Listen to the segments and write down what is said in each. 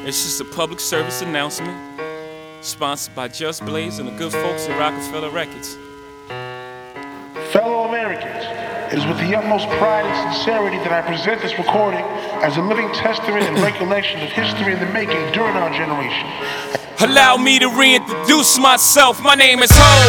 It's just a public service announcement, sponsored by Just Blaze and the good folks at Rockefeller Records. Fellow Americans, it is with the utmost pride and sincerity that I present this recording as a living testament and recollection of history in the making during our generation. Allow me to reintroduce myself. My name is Ho,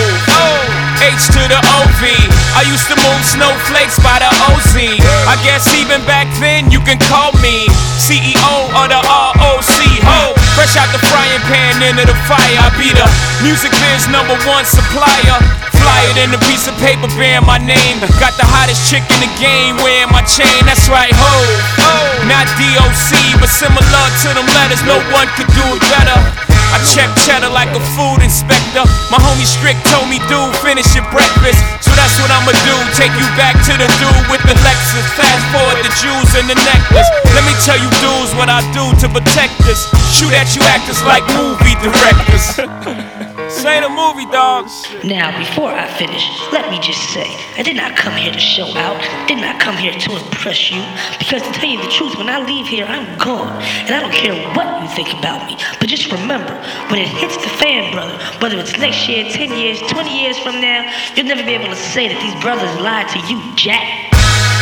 H to the OV. I used to move snowflakes by the OZ. I guess even back then you can call me CEO of the ROC. Ho, fresh out the frying pan into the fire. I be the music biz #1 supplier. Flyer than a piece of paper bearing my name. Got the hottest chick in the game wearing my chain. That's right, ho, not DOC, but similar to them letters. No one could do it better. I check cheddar like a food inspector. My homie Strick told me, dude, finish your breakfast. So that's what I'ma do, take you back to the dude with the Lexus. Fast forward the jewels and the necklace. Let me tell you dudes what I do to protect us. Shoot at you actors like movie directors. Say the movie, dogs. Now, before I finish, let me just say, I did not come here to show out, did not come here to impress you, because to tell you the truth, when I leave here, I'm gone, and I don't care what you think about me, but just remember, when it hits the fan, brother, whether it's next year, 10 years, 20 years from now, you'll never be able to say that these brothers lied to you, Jack.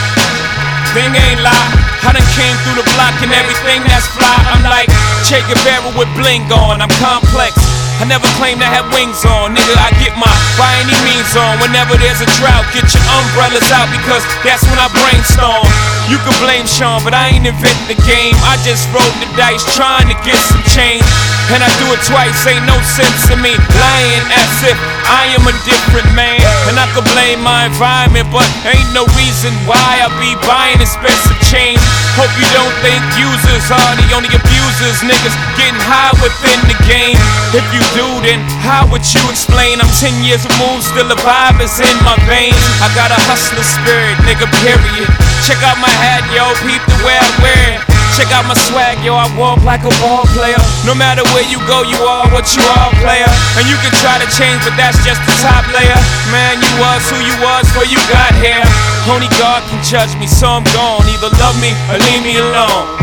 Thing ain't lie, I done came through the block and everything that's fly. I'm like Che Guevara with bling on, I'm complex. I never claimed to have wings on, nigga, I get my by any means on. Whenever there's a drought, get your umbrellas out, because that's when I brainstorm. You can blame Sean, but I ain't invent the game. I just rolled the dice trying to get some change, and I do it twice, ain't no sense in me lying as if I am a different man. And I could blame my environment, but ain't no reason why I be buying expensive change. Hope you don't think users are the only abusers, niggas getting high within the game. If you do, then how would you explain? I'm 10 years removed, still the vibe is in my veins. I got a hustler spirit, nigga, period. Check out my hat, yo, peep the way I wear it. Check out my swag, yo, I walk like a ball player. No matter where you go, you are what you are, player. And you can try to change, but that's just the top layer. Man, you was who you was before you got here. Only God can judge me, so I'm gone. Either love me or leave me alone.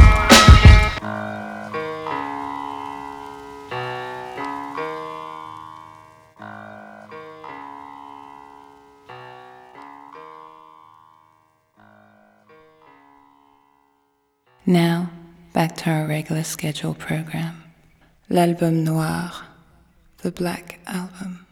Now, back to our regular scheduled program. L'Album Noir, the Black Album.